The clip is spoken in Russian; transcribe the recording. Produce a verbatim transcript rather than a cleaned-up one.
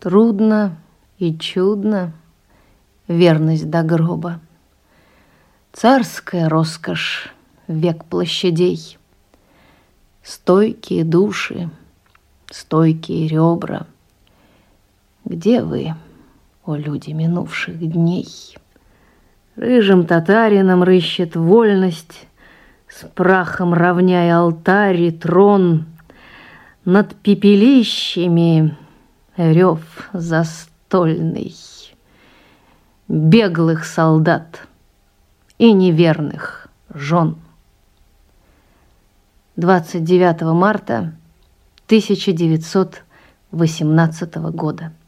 Трудно и чудно верность до гроба. Царская роскошь, век площадей. Стойкие души, стойкие ребра. Где вы, о люди минувших дней? Рыжим татарином рыщет вольность, с прахом равняя алтарь и трон. Над пепелищами рев застольный беглых солдат и неверных жен. двадцать девятого марта тысяча девятьсот восемнадцатого года.